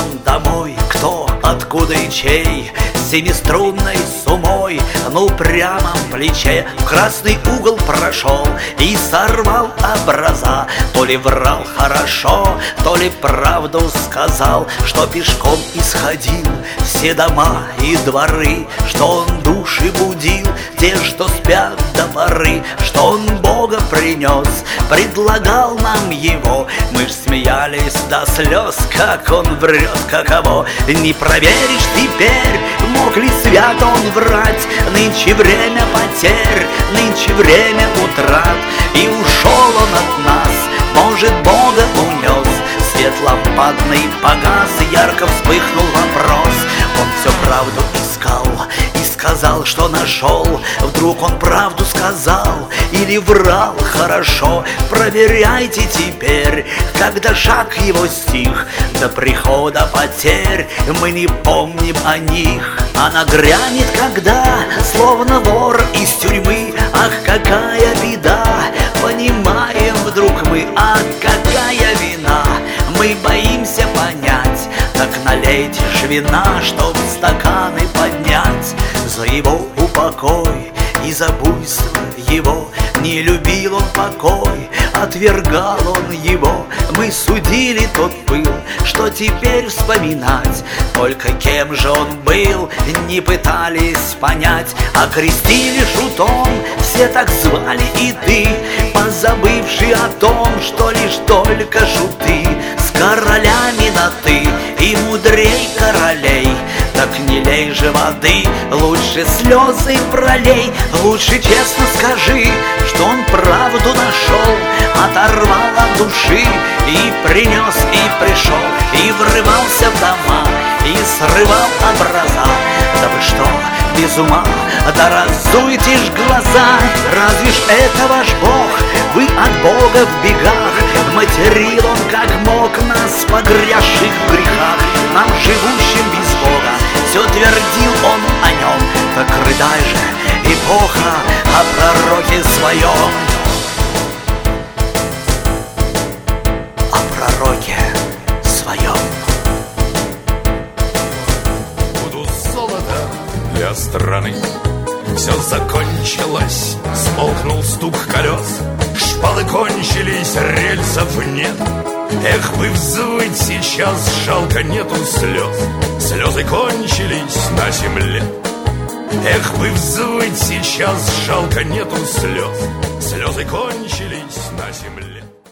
он домой, кто, откуда и чей, с семиструнной сумой, ну прямом плече в красный угол прошел и сорвал образа. То ли врал хорошо, то ли правду сказал, что пешком исходил все дома и дворы, что он души будил, те, что спят до поры, что он Бога принес, предлагал нам его. Мы ж смеялись до слез, как он врет, каково. Не проверишь теперь, мог ли свят он врать. Нынче время потерь, нынче время утрат, и ушел он от нас, может, Бога унес. Свет лампадный погас, ярко вспыхнул вопрос. Он все правду искал и сказал, что нашел. Вдруг он правду сказал или врал хорошо. Проверяйте теперь, когда шаг его стих. До прихода потерь мы не помним о них. Она грянет, когда, словно вор из тюрьмы. Ах, какая беда, понимаем вдруг мы. Ах, какая вина, мы боимся понять. Так налейте ж вина, чтоб стаканы поднять. За его упокой и за буйство его. Не любил он покой, отвергал он его. Мы судили тот пыл, что теперь вспоминать. Только кем же он был, не пытались понять. Окрестили шутом, все так звали и ты, позабывший о том, что лишь только шуты. С королями на ты и мудрей королей. Так не лей же воды, лучше слезы пролей. Лучше честно скажи, что он правду нашел, оторвал от души и принес, и пришел, и врывался в дома, и срывал образа. Да вы что, без ума, да разуйте ж глаза. Разве ж это ваш Бог? Вы от Бога в бегах. Материл он как мог нас, погрязших в грехах. Нам, живущим без Бога, все твердил он о нем. Так рыдай же, эпоха, о пророке своем. О пророке своем. Буду золото для страны. Все закончилось, смолкнул стук колес. Шпалы кончились, рельсов нет. Эх, бы взвыть сейчас, жалко, нету слез. Слезы кончились на земле. Эх, бы взвыть сейчас, жалко, нету слез. Слезы кончились на земле.